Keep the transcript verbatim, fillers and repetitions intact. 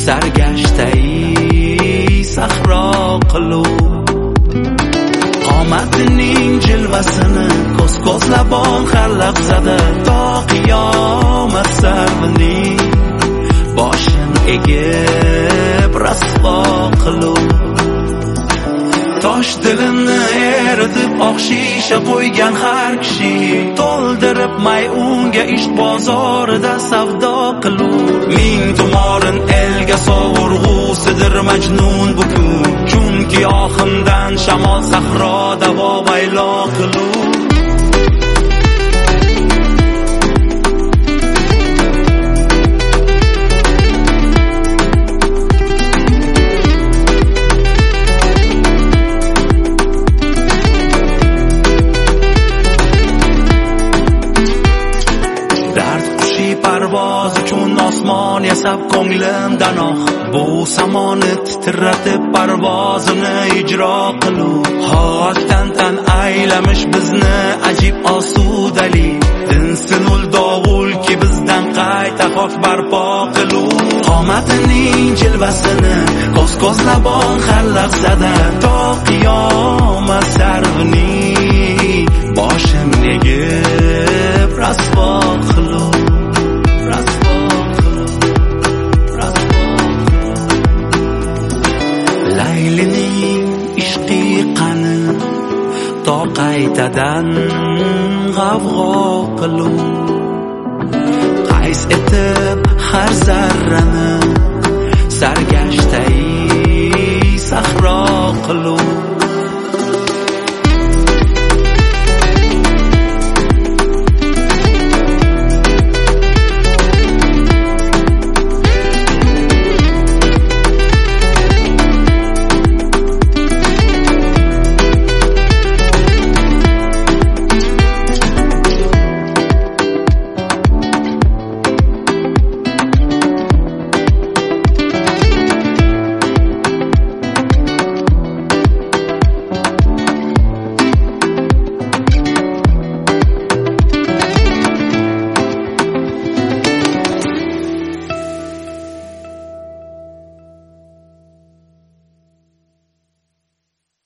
sargashtai sahro qilib qomatining jilvasini ko'z ko'zlabon har lahzada to qiyomat sarvining boshim egib rasvo qilib tosh dilimni eritib oq shisha qo'ygan har kishi to'ldirib mayunga ish bozorida savdo qilib ming tumorin elga sovurg'usidir majnun bu kun chunki ohimdan shamol sahro davo baylo qilib parvoz uchun osmon yasab ko'nglimdan oh bu samoni titratib parvozini ijro qilib hokdan tan aylamish bizni ajib osudali dinsinul dovul ki bizdan qayta xok barpo qilib qomatining jilvasini ko'z ko'zlabon har lahzada to qiyomat sarvining boshim egib rasvo qilib Laylining ishqi qani to qaytadan g'avg'o qilib qays etib har